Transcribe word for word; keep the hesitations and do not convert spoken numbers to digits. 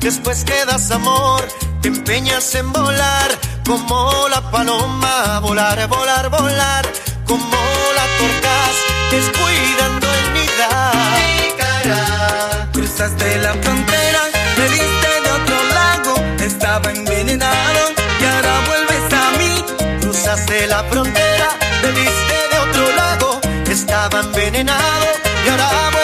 después quedas amor, te empeñas en volar como la paloma, volar, volar, volar, como la torcaz, descuidando el nidar. Cruzaste la frontera, me viste de otro lado, estaba envenenado y ahora vuelves a mí. Cruzaste la frontera, me viste de otro lado, estaba envenenado y ahora vuelves